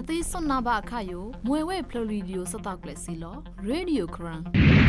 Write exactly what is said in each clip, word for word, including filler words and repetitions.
Kati sonaba kayo, mwewe pluridio sataklesilo, radio kran.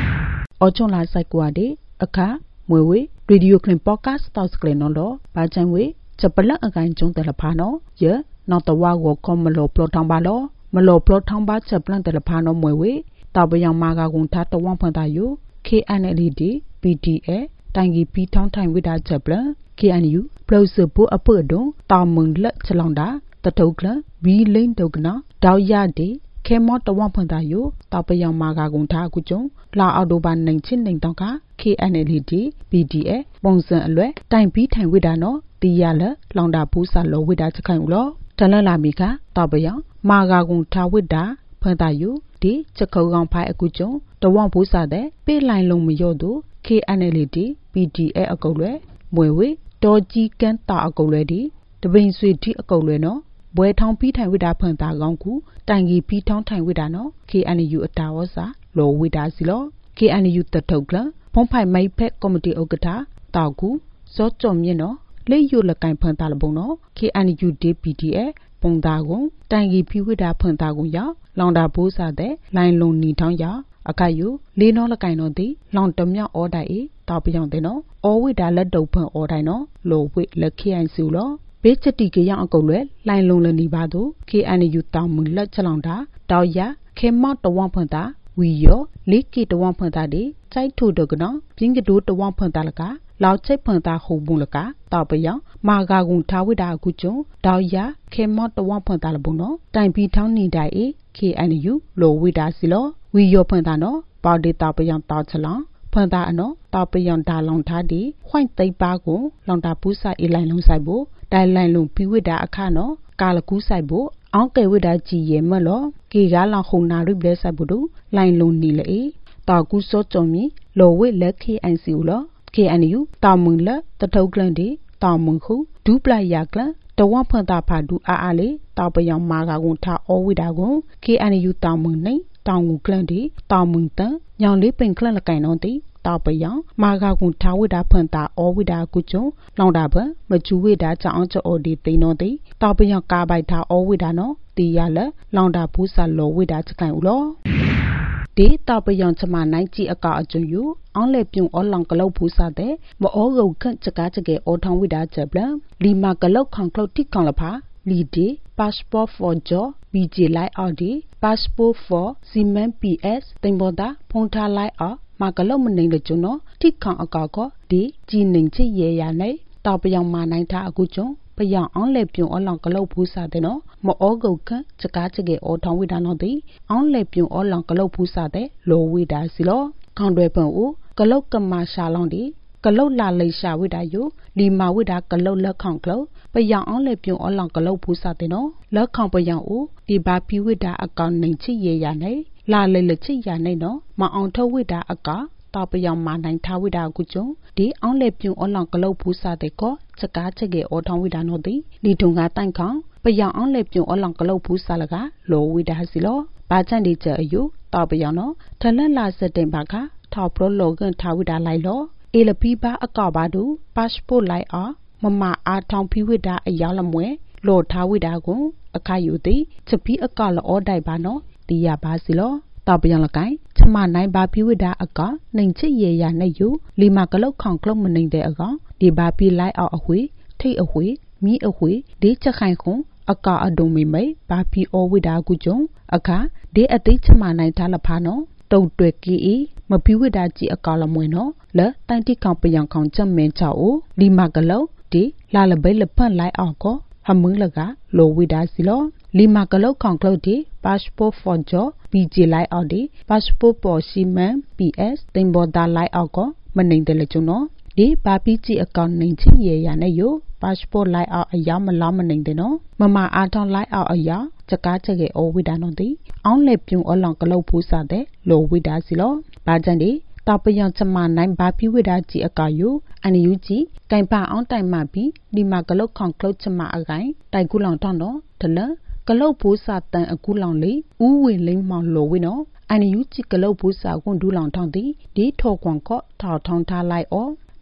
Ochon la sakwade, aka, mwewe, radio clean podcast taus clenolo, bajangwe, chapala again jong telepano, ye, not the wago come malo plotambalo, malo plotamba chaplan telepano mwewe, tabayang maga guntata one point ayu, K N L D, P D A, tangi P town time with a chaplan, K N U, plus a po a purdo, tamung let chalonda, the tokla, B lane dogna, Dao Yadi, came out the one point ayu, Tapayang Maga Gunta Gujong, La Adoban nineteen Nintonka, K N L D, P D A, Bonson Alwe, Time P time with ano, the Yala, Londa Pusa low with that kind law, Talala Mika, Tapayang, Maga Gunta with da, Pantayu, D, Chakogang Pai Gujong, the one Pusa de, Pay line long Miyodo, K N L D, P D A a gole, Mwewe, Doji can ta a goledi, the Bain Sweetie a goleno, Boy town P time with a panta gonku, Tangi P town time with ano, K N U a tawasa, low with asilo, K N U the togla, Pompai may pet comedy ogata, Tagu, so chom yeno, lay you la kind pantalabono, K N U D P D A, Pondagon, Tangi P with a pantagon ya, Londa bosa de, line long ni town ya, Akayu, Lino la kind of the, long tomya or die, top young deno, or with a let open or dino, low with la K and Sulo. Bechati ke yang akole line long le ni ba do K N U taw mu let chalonda taw ya ke mot to one point ta wi yo le ke to one point ta de chai thu do gno pyin ke do to one point ta la ka lao chai point ta ho bun la ka taw pa yang ma ga gun tha wi da ku chung taw ya ke mot to one point ta la bun no tai pi thau ni dai e K N U lo wi da si lo wi yo point ta no pa de taw pa yang taw chalong point ta ano taw pa yang da long tha di hwain tai pa ko long ta pu sa e line long sai bo Dai line long pi with da akano, Kalaku saibo, Uncle with a G Yemelo, Gigala Hona Rible Sabudu, line long nile, Tagu Sotomi, low with Lucky and Sula, K N U, Tamunla, the Toglandi, Tamunhu, Dupla Yakla, the one point padu aale, Tabayang Maga Gunta or Widago, K N U Tamuni, Tamu Glandi, Tamunta, Young Lipping Clanacanondi. Tapayang, Maga Gunta with a panta or with a cucho, Londaba, but you with that answer or the Tinodi, Tapayang Kabaita or with ano, the Yala, Londa Pusa low with that kind law. De Tapayang Chama ninety a car to you, only Pung or Lankalo Pusa de, but all go can't chakatake or town with that jabla, Lima Galo conclo tikalapa, Lidi, passport for jaw, B J Lai R D, passport for Siemens P S, Timboda, Ponta Lai R. Magalo Maning the Juno, Tikan Agago, D, Jining Ye Yane, Tapayang Manaita Agujo, Payang only Pung or Lankalo Pusa de no, Mo Ogoka, Chakachage or Tom with anodi, only Pung or Lankalo Pusa de, low with a silo, Condrepen U, Galoka Mashalondi, Galo La Leisha with a you, Lima with a Galo La Conclo, Payang only Pung or Lankalo Pusa de no, La Compayang U, the Bapi with a account ninety ye yane. La le chi ya ne no ma on tho with da aka ta payang ma nai tha with da gu chung di on le pyung on lang kalo phu sa de ko chaka chege o thong with da no di li thung ga tan khang payang on le pyung on lang kalo phu sa la ga lo with da si lo ba chan de che ayu ta payang no thalan la set den ba ka tha pro logan tha with da lai lo e le pi ba aka ba du passport lai a mama a thong phi with da a yaw la mwe lo tha with da ko akha yu ti chapi aka la o dai ba no Tia Basilo, Tapiang Lakai, Chama Nine Bapi with da aga, Ninchi ye ya na you, Lima Galo conclomaning de aga, the Bapi lie out a hui, take a hui, me a hui, de Chakaikon, Aka a domi may, Bapi or with a gujong, Aka, de a de Chama Nine Talapano, Do Dreki, Mapi with a G a calamueno, Le, Tanti Campayang Concham Menchao, Lima Galo, de Lala Bella Pun lie alco, Hamulaga, low with a silo. Lima Galo concluded passport for jaw, B J Lai R D, passport for Siemens P S, Timboda Lai Alco, Maning de Lejuno, De Bapi G account nineteen ye yanayo, passport Lai R a yam lamaning de no, Mama Aton Lai R a ya, Chakachage or Widanodi, only Pung or Lankalo Pusa de, low with Asilo, Bajandi, Tapayang Chama nine Bapi with a G akayu, and U G, Kampa on time mapi, Lima Galo conclude Chama again, Taigulang Tono, Tele. Kalau pusa tan akulang li, uwi ling mang lo wino, and you chi kalau pusa gun du lang tang di, di to kwang ko, tao tong ta lai o,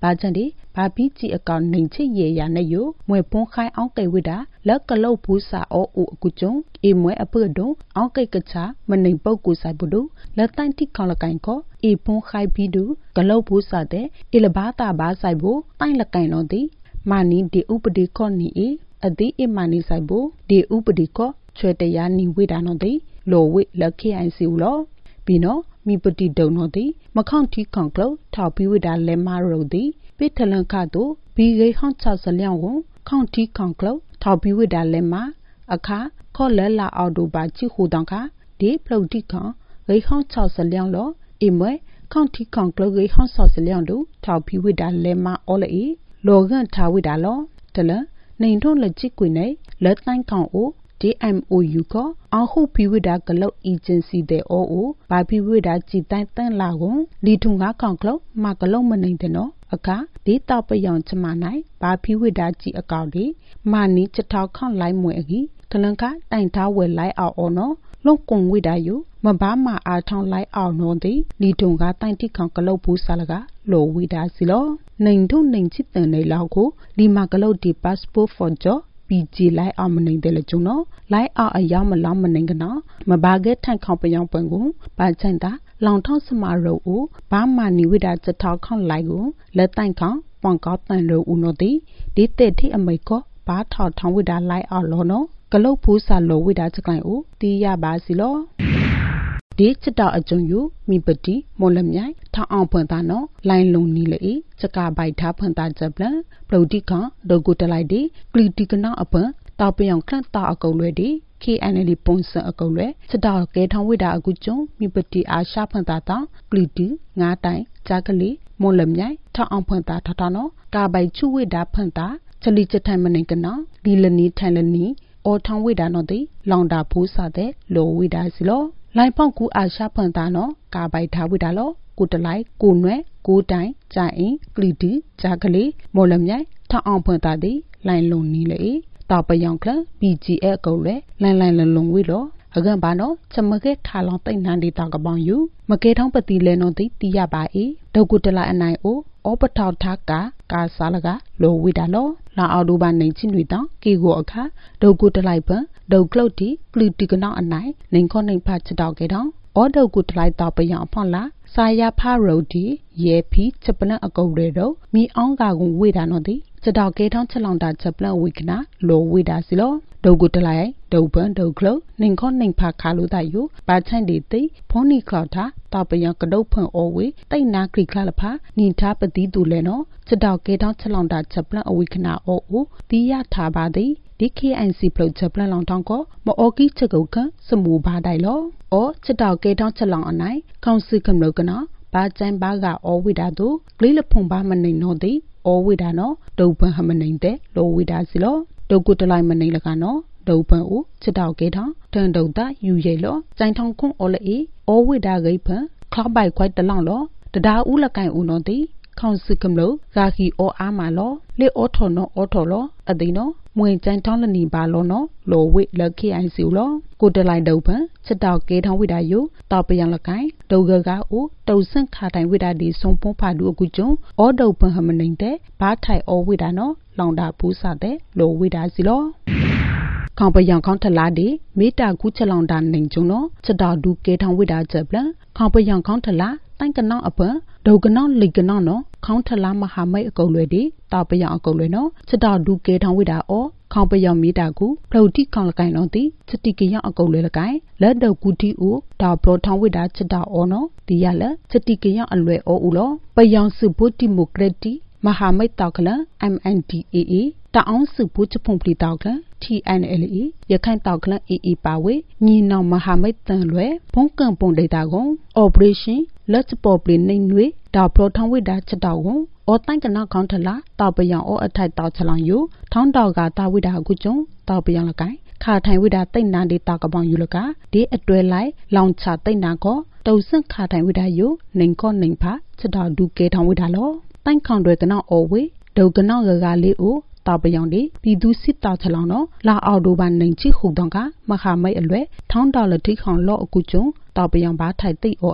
ဘာချန်ဒီဘာပီချီအကောင်နိုင်ချေရေရနေယမွေပွန်ခိုင်အောင်ကေဝိတာလက်ကလုတ်ဘူးစာအောအူအကူကျုံအေမွဲအပွတ်ဒုံအောင်ကေကချာမနိုင်ပုတ်ကူဆိုင်ဘူးဒုလက်တိုင်တိခေါလကိုင်ကိုအေပွန်ခိုင်ပြီးဒုကလုတ်ဘူးစာတဲ့အီလဘာတာဘာဆိုင်ဘူးတိုင်လကိုင်လုံးတိမာနီဒီဥပဒီခောနီအေအဒီအမာနီဆိုင်ဘူးဒီဥပဒီခောချွေတရာနီဝိတာနော်တိလိုဝိလက်ခေအိုင်စီဦးလောပြီးနော်မိပတိဒုံနော်တိမခေါန့်တီခေါန့်ကလုတ်ထောက်ပြီးဝိတာလဲမာရုံတိပိထလန်ခါတို့ဘီဂေဟောင်းချဆလျောင်းကိုခေါန့်တီခေါန့်ကလုတ်ထောက်ပြီးဝိတာလဲမာအခါခေါ်လဲလာအော်တိုဘာချိဟူတောင်ခါဒီပလုတ်တိခေါန့်ဂေဟောင်းချဆလျောင်းလောအမွဲခေါန့်တီခေါန့်ကလုတ်ဂေဟောင်းချဆလျောင်းတို့ထောက်ပြီးဝိတာလဲမာအော်လေလောကန်ထားဝိတာလောတလနေထုံးလက်ချစ်ကွေနေလက်တိုင်းခေါန့်အိုဒီ အမ် အို ယူ ကအောဟုဖိဝိဒါကလုတ်အေဂျင်စီတဲ့အိုအိုဘာဖိဝိဒါကြည်တိုင်းတန်လာကုန်လီထုံငါခေါန့်ကလုတ်မကလုတ်မနိုင်တဲ့နော်အခါဒီတောက်ပယောင်ချမနိုင်ဘာဖိဝိဒါကြည်အကောက်ဒီမာနီချက်ထောက်ခေါန့်လိုက်မွေအကြီးကလန်ကတိုင်ထားဝဲလိုက်အောင်အော်နော်လုံကုံဝိဒါယူမဘာမအားထောင်းလိုက်အောင်နော်ဒီလီထုံကတိုင်တိခေါန့်ကလုတ်ဘူးဆာလကလိုဝိဒါစီလောနိုင်ထုံနိုင်ချစ်တဲ့နေလောက်ကိုဒီမကလုတ်ဒီ passport for jobပီဂျီလိုက်အောင်မနိုင်တယ်လေကျုံနော်လိုက်အောင်အယောင်မလောင်းမနိုင်ကနော်မဘာကဲထိုင်ခေါပယောင်ပွင့်ကိုဘာချိုင်တာလောင်ထောင်းစမာရောဦးဘာမာနီဝိဒါချက်ထောက်ခေါလိုက်ကိုလက်တိုင်ခေါပွန်ကောက်တန်ရောဦးနော်ဒီဒီတဲ့ထိအမိတ်ကဘာထောက်ထောင်းဝိဒါလိုက်အောင်လောနော်ကလုတ်ဖူးစာလောဝိဒါချက်ကိုင်ဦးတီးရပါစီလောဒီချက်တော့အကျုံယူမိပတိမော်လမြိုင်ထောင်းအောင်ဖွင့်တာနော်လိုင်းလုံးနီလေချက်ကပိုက်ထားဖွင့်တာချက်ပလပလုတိကဒိုကိုတလိုက်ဒီကလီတီကနောအပန်တောက်ပြောင်ခန့်တာအကုံလွဲဒီ ကေ အန် အယ် ဒီ ပုံစံအကုံလွဲချက်တော့ကဲထောင်းဝိဒါအကူကျုံမိပတိအားရှာဖွင့်တာတောင်းကလီတီငါးတိုင်ဂျာကလီမော်လမြိုင်ထောင်းအောင်ဖွင့်တာထထနော်ကာပိုက်ချူဝိဒါဖွင့်တာချလီချက်ထိုင်မနေကနော်ဒီလနီထိုင်လနီအော်ထောင်းဝိဒါနော်ဒီလောင်တာဘူးစားတဲ့လိုဝိဒါစီလောလိုင်ပေါက်ကူအားရှာဖွင့်တာနော်ကာပိုက်ထားဝိဒါလောကိုတလိုက်ကိုနွဲကိုတိုင်ဂျိုင်အင်းကလီတီဂျာကလေးမော်လမြိုင်ထောင်းအောင်ဖွင့်တာဒီလိုင်လုံနီလေတောက်ပယောင်ကလ ပီ ဂျီ အကုတ်လေလိုင်လိုင်လုံလုံဝိလောအကန်ဘာနော်ချမကဲထားလောင်တိတ်နန်းဒီတောက်ကပောင်ယူမကဲထောင်းပတိလဲနော်တိတီးရပါအေဒုတ်ကုတလိုက်အနိုင်အိုအောပထောက်ထားကာကာစားလကလိုဝိတာလောလာအော်ဒူဘာနိုင်ချင်းတွေတောင်းကေကိုအခါဒုတ်ကုတလိုက်ပန်ဒုတ်ကလုတ်တီကလူတီကနောင်းအနိုင်နိုင်ခေါနိုင်ဖတ်ချတော့ကေတောင်းအော်ဒုတ်ကုတလိုက်တောက်ပယောင်ဖောင်းလာစာရဖာရိုဒီရေဖီချက်ပလန်အကုတ်တွေတော့မီအောင်ကကုံဝိတာနော်တိချက်တော့ကဲထောင်းချက်လောင်တာချက်ပလန်ဝိကနာလိုဝိတာစီလောဒုတ်ကုတလိုက်ဒုတ်ပန်ဒုတ်ကလုတ်နိုင်ခေါနိုင်ဖတ်ခါလို့တာယူပါချိုင်ဒီတိဖုန်နီခလောက်တာတောက်ပယောင်ကဒုတ်ဖွန်အောဝေတိတ်နာခရိခလာလဖာနိထားပတိတူလဲနော်ချက်တော့ကဲထောင်းချက်လောင်တာချက်ပလန်အဝိကနာအောအိုတီးရထားပါသည်ဒီ ကေ အန် စီ ပလုတ်ချက်ပလန်လောင်တောင်းကိုမအော်ကီချက်ကုတ်ခစမူဘာတိုင်လောအောချက်တော့ကဲထောင်းချက်လောင်အနိုင်ခေါင်စီကမလို့ကနော်ဘာကျန်ဘာကအောဝိဒါတို့ဂလိလဖုံဘာမနိုင်နော်တိအောဝိဒါနော်ဒုတ်ပန်ဟမနိုင်တဲ့လောဝိဒါစီလောဒုတ်ကုတလိုက်မနိုင်လကနော်ဒုတ်ပန်ဦးချက်တော့ကဲထောင်းတန်ဒုတ်တာယူရဲလောကျန်ထောင်းခွန်အောလေအောဝိဒါဂိဖန်ခလောက်ပိုက်ခွိုက်တလောင်လောတဒါဦးလကိုင်ဦးနော်တိခေါင်စီကမလို့ဂါခီအောအားမာလောလေအောထော်နော်အောထော်လောအသိနော်မွေကျန်တောင်းလနီပါလောနော်လိုဝိလက်ခိအိုင်စီလောကိုတလိုက်ဒုတ်ပန်ချက်တော့ကဲထောင်းဝိဒါယိုတောက်ပယံလကိုင်ဒုတ်ကကအိုတုံဆန့်ခါတိုင်ဝိဒါဒီစုံပွန်ဖာဒူအကူကျုံအောဒုတ်ပန်ဟမနေတဲ့ဘာထိုင်အောဝိဒါနော်လောင်တာဘူးစားတဲ့လိုဝိဒါစီလောခေါပယံခေါထလာဒီမေတာကူချက်လောင်တာနိုင်ကျုံနော်ချက်တော့ဒူကဲထောင်းဝိဒါချက်ပလခေါပယံခေါထလာတိုင်ကနောင်းအပန်ဒုတ်ကနောင်းလိကနောင်းနော်ခေါထလာမဟာမိတ်အကုတ်လွယ်ဒီတောက်ပယံအကုတ်လွယ်နော်ချက်တော့ဒူကဲထောင်းဝိဒါအောခေါပယံမီတာကူဖလုတ်တိခေါလကိုင်နော်တိချက်တိကယံအကုတ်လွယ်လကိုင်လက်တော့ကူတီအိုတောက်ပရိုထောင်းဝိဒါချက်တော့အောနော်ဒီရလက်ချက်တိကယံအလွယ်အောဦးလောပယံစုဘုတိမိုကရက်တီမဟာမိတ်တောက်ကလ အမ် အန် ဒီ အေ အေ တအောင်စုဘုချဖုန်ပလီတောက်ကလ တီ အန် အယ် အီ ရခိုင်တောက်ကလ အေ အေ ပါဝေညီနောင်မဟာမိတ်တန်လွယ်ဘုံကံပုံဒေတာကွန် Operation Let's Pop ပလီနေနွေတောက်ပရိုထောင်းဝိဒါချက်တော့ကွန်အော်တိုင်ကနောက်ခေါင်းထလာတောက်ပယံအောအထိုက်တောက်ချလောင်ယူထောင်းတောက်ကတာဝိဒါကုကျုံတောက်ပယံလကိုင်ခါထိုင်ဝိဒါတိတ်နာဒီတောက်ကပောင်ယူလကဒီအတွဲလိုက်လောင်ချတိတ်နာကောတုံဆန့်ခါထိုင်ဝိဒါယူနိုင်ကောနိုင်ဖာချက်တော့ဒူကဲထောင်းဝိဒါလောတိုင်ခေါင်တွေကနောက်အောဝေဒုတ်ကနောက်ကကလေးအိုတောက်ပယံဒီပြည်သူစစ်တောက်ချလောင်နော်လာအော်ဒိုဘာနိုင်ချီခုတောင်ကမဟာမိတ်အလွဲထောင်းတော်လတိခေါင်လော့အကူကျုံတောက်ပယံဘာထိုက်တိတ်အောအား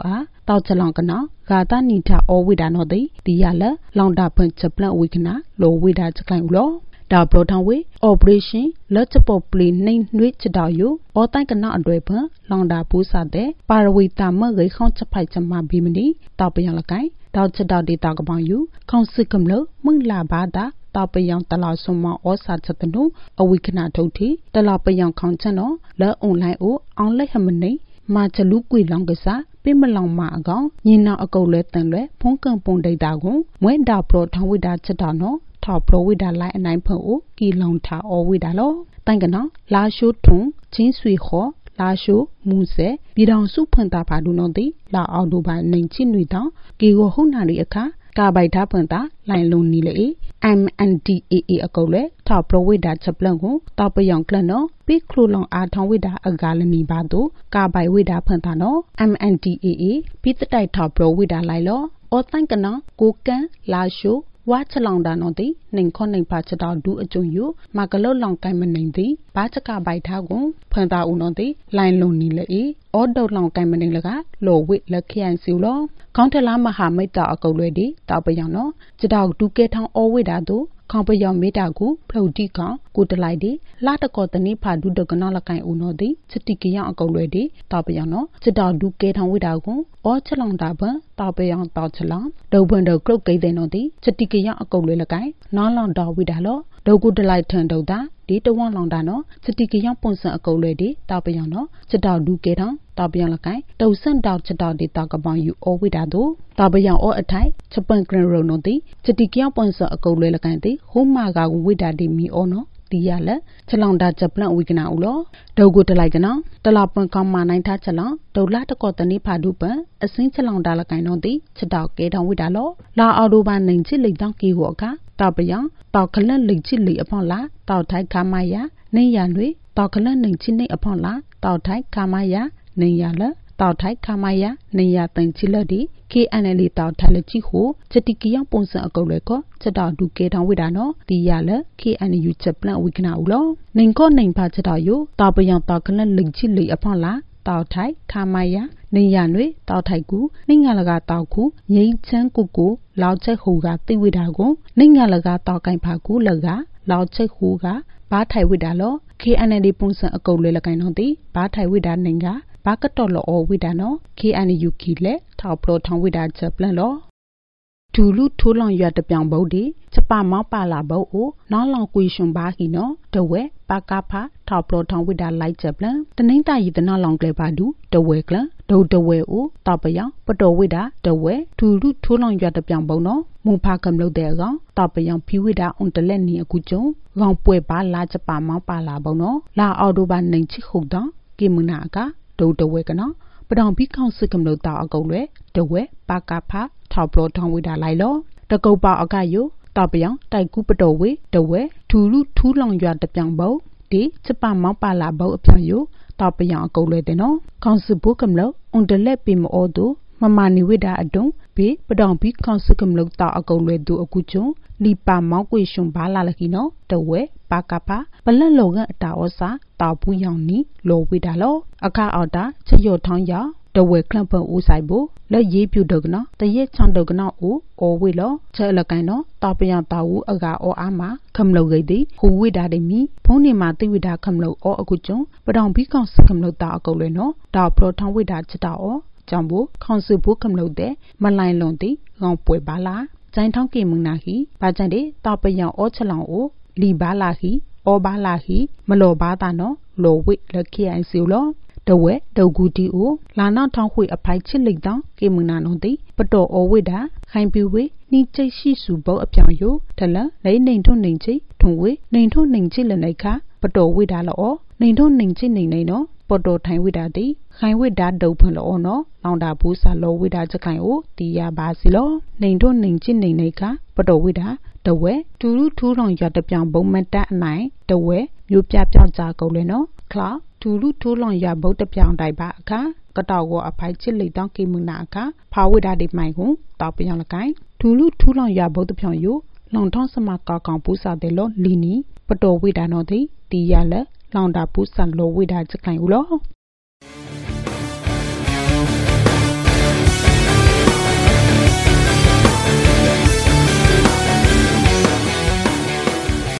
တောက်ချလောင်ကနာဂါတာနီတာအောဝိဒါနောတိဒီရလလောင်တာဖွင့်ချက်ပလန့်ဝိကနာလောဝိဒါချက်ကိုင်ဦးလောဒါပရိုထောင်ဝေ operation လက်ချပေါ်ပလီနေနွေချတောက်ယူအောတိုင်ကနာအတွေ့ဖွင့်လောင်တာပူးစားတဲ့ပါရဝီတာမဂိခေါချဖိုက်ချမဘီမနီတောက်ပယံလကိုင်တောက်ချတောက်ဒေတာကပောင်ယူခေါစစ်ကမလမွန်လာဘာတာတောက်ပယံတလာဆုံမဩစာချက်တနုအဝိခနာထုတ်တီတလာပယံခေါချန်နော်လဲအွန်လိုင်းအိုအောင်လိုက်ဟမနေမာချလူကွေလောင်ကစားပြမလောင်မအကောင်ညင်နာအကုတ်လဲတန်လဲဖုံးကန်ပုံဒိတာကိုမွဲဒါပရိုထောင်ဝိတာချက်တော်နော်ထောက်ပရိုဝိတာလိုက်အနိုင်ဖို့ကီလောင်ထာအောဝိတာလောတိုင်ကနော်လာရှိုးထုံချင်းဆွေခေါ်လာရှိုးမူဆဲပြည်တော်စုဖွင့်တာပါဒုနော်တိလာအောက်တိုဘာနိုင်ချစ်နွေတောင်ကီကိုဟုတ်နာရီအခါကာဘိုက်တာဖွင့်တာလိုင်လုံးနီလေ M N D A A အကုတ်လဲထောက်ပရိုဝိတာချက်ပလန့်ကိုတောက်ပယောင်ကလနော်ပိခလူလောင်အားထောင်ဝိတာအကာလနီပါတို့ကာဘိုင်ဝိတာဖွင့်တာနော် M N D A A ပိတတိုက်ထောက်ပရိုဝိတာလိုက်လောအောတိုင်ကနော်ကိုကန်လာရှိုးဝါချလောင်တာနော်တိနှင်ခွန်နှင်ပါချတော်ဒူအကျုံယူမကလုတ်လောင်ကိုင်မနေတိဘာချကဘိုက်ထားကိုဖွင့်တာဦးနော်တိလိုင်လုံနီလေအော်ဒုတ်လောင်ကိုင်မနေလကလောဝိလက်ခရိုင်စီလောခေါင်းထလားမဟာမိတ်တာအကုတ်လွဲဒီတောက်ပယောင်နော်ချတော်ဒူကဲထောင်းအောဝိတာတို့ခေါပယောင်မေတာကိုဖလုတ်တိကောင်ကိုတလိုက်ဒီလာတကောတနိဖာဒုဒကနောလကိုင်ဦးနော်တိစတိကယောင်အကုတ်လွဲဒီတောက်ပယောင်နော်ချတော်ဒူကဲထောင်းဝိတာကိုအောချလောင်တာပန်တောက်ပယောင်တောက်ချလောင်ဒုဘန်ဒုကလုတ်ကိတဲ့နော်တိစတိကယောင်အကုတ်လွဲလကိုင်နောင်းလောင်တော်ဝိတာလောဒုကုတလိုက်ထန်ဒုတာဒီတဝေါလောင်တာနော်စတိကယောင်ပုံစံအကုတ်လွဲဒီတောက်ပယောင်နော်ချတော်ဒူကဲထောင်းတောက်ပယောင်လကိုင်တုံဆန့်တောက်ချတော်ဒီတောက်ကပောင်ယူအောဝိတာတို့တောက်ပယောင်အောအထိုက်ချပန်ဂရန်ရုံနော်တိစတိကယောင်ပုံစံအကုတ်လွဲလကိုင်တိဟိုမာကဝိတာဒီမီအောနော်ဒီရလက်ချလောင်တာချက်ပလန့်ဝိကနာဦးလောဒုကုတလိုက်ကနော်တလာပွန်ကောင်းမနိုင်ထားချလောင်ဒုလာတကောတနိဖာဒုပန်အစင်းချလောင်တာလကိုင်နော်တိချက်တောက်ကဲတောင်ဝိတာလောလာအော်တိုဘာနိုင်ချစ်လိတောင်ကီဟောကတောက်ပယောင်တောက်ခလန့်လိချစ်လိအဖောင်းလာတောက်ထိုက်ခါမယာနေရနွေတောက်ခလန့်နိုင်ချစ်နေအဖောင်းလာတောက်ထိုက်ခါမယာနေရလတောက်ထိုက်ခါမယာနေရတန်ချီလဒီ K N L တောက်ထိုက်လချီဟိုချက်တိကယောင်ပုံစံအကုတ်လဲကောချက်တောက်ဒူကေထောင်ဝိတာနော်ဒီရလ K N U ချက်ပလန့်ဝိကနာဦးလောနိုင်ကောနိုင်ဖာချက်တောက်ယိုတောက်ပယောင်တောက်ခလန့်လိချစ်လိအဖောင်းလာတောက်ထိုက်ခါမယာနေရနွေတောက်ထိုက်ကူနေငါလကတောက်ခုငိမ့်ချမ်းကူကူလောက်ချက်ဟူကတိဝိတာကိုနေငါလကတောက်ကိုင်ဖာကူလကလောက်ချက်ဟူကဘာထိုင်ဝိတာလော K N L ပုံစံအကုတ်လဲလကိုင်နော်တိဘာထိုင်ဝိတာနိုင်ကဘာကတော်လောဝိတာနော် K N U ကီလဲထောက်ပလိုထောင်ဝိတာချက်ပလန့်လောဒူလူထိုးလောင်ရွတ်တပြောင်ဘုတ်ဒီချက်ပါမောက်ပါလာဘုတ်အိုနောင်းလောင်ကွေရှင်ဘာခီနော်တဝဲပါကဖာထောက်ပလိုထောင်ဝိတာလိုက်ချက်ပလန့်တနိမ့်တာရီတနောင်းလောင်ကလေပါဒူတဝဲကလဒုတဝဲအိုတောက်ပယောင်ပတော်ဝိတာတဝဲဒူလူထိုးလောင်ရွတ်တပြောင်ဘုတ်နော်မူဖာကံလို့တဲ့ကောင်တောက်ပယောင်ဖီဝိတာအွန်တလက်နီအခုကျုံကောင်ပွဲပါလာချက်ပါမောက်ပါလာဘုတ်နော်လာအော်တိုဘာနိုင်ချစ်ခုတ်တော့ကေမနာကဒုတဝဲကနော်ပဒေါင်ပြီးခေါင်စစ်ကမလို့တောက်အကုတ်လဲတဝဲပါကဖာထောက်ပလိုထောင်ဝိတာလိုက်လောတကုတ်ပေါအကယိုတောက်ပယောင်တိုက်ကူပတော်ဝေတဝဲထူလူထူလောင်ရွာတပြောင်ဘုတ်ဒီချက်ပမောက်ပါလာဘုတ်အပြောင်ယိုတောက်ပယောင်အကုတ်လဲတဲ့နော်ခေါင်စစ်ဘုကမလို့အွန်တလက်ပင်မောတူမမနီဝိတာအတုံးဘေပဒေါင်ပြီးခေါင်စစ်ကမလို့တောက်အကုတ်လဲသူအခုကျုံလီပါမောက်ကွေရှင်ဘာလာလခီနော်တဝဲပါကဖာပလန့်လောကအတာဩစာတောက်ပူယောင်နီလောဝိတာလောအခါအော်တာချက်ရော့ထောင်းယောင်တဝဲကလပ်ပန်ဦးဆိုင်ဖို့လက်ရေးပြူဒုကနော်တရက်ချောင်းဒုကနော်ဦးအော်ဝေလောချဲလကိုင်နော်တောက်ပယံတောက်ဦးအကာအော်အားမှာခမလုတ်ဂိတ်တိဟူဝိတာတိမီဖုံးနေမှာတိဝိတာခမလုတ်အော်အခုကျုံပဒေါင်ပြီးကောင်စခမလုတ်တာအကုတ်လဲနော်တောက်ပလောထောင်းဝိတာချစ်တာအော်ကြောင့်ဘူးခေါင်စုဘူးခမလုတ်တဲ့မလိုင်လွန်တိကောင်ပွဲပါလားကျိုင်းထောင်းကေမုန်နာဟီဘာကြံတဲ့တောက်ပယံအော်ချလောင်အိုလီဘာလာဟီအော်ဘာလာဟီမလောဘာတာနော်လောဝိလက်ခိအိုင်စီလောတဝဲဒုတ်ကူတီအိုလာနောက်ထောင်းခွေအဖိုက်ချစ်လိတ်တောင်းကေမနာနုံတိပတော်အဝိတာခိုင်ပြူဝေနီချိတ်ရှိစုဘောအပြောင်ယိုထလလိနေထုံနေချိထုံဝေနေထုံနေချိလနေခါပတော်ဝိတာလောနေထုံနေချိနေနေနော်ပတော်ထိုင်ဝိတာတိခိုင်ဝိတာဒုတ်ဖွန်လောနော်လောင်တာဘူးစာလောဝိတာချက်ခိုင်အိုတီရပါစီလောနေထုံနေချိနေနေခါပတော်ဝိတာတဝဲတူလူထူလောင်ရတပြောင်ဘုံမတက်အနိုင်တဝဲမျိုးပြပြောင်းကြကုန်လေနော်ခလာထူလူထူလောင်ရဘုတ်တပြောင်တိုင်ပါအခါကတောက်ကိုအဖိုက်ချစ်လိတောင်းကေမနာအခါဖာဝိတာဒီမိုင်ကိုတောက်ပြောင်လကိုင်ထူလူထူလောင်ရဘုတ်တပြောင်ယိုလောင်ထောင်းစမကောက်ကောင်ပူစာတဲ့လောလီနီပတော်ဝိတာနော်တိတီရလက်လောင်တာပူစာလောဝိတာချက်ကိုင်ဦးလော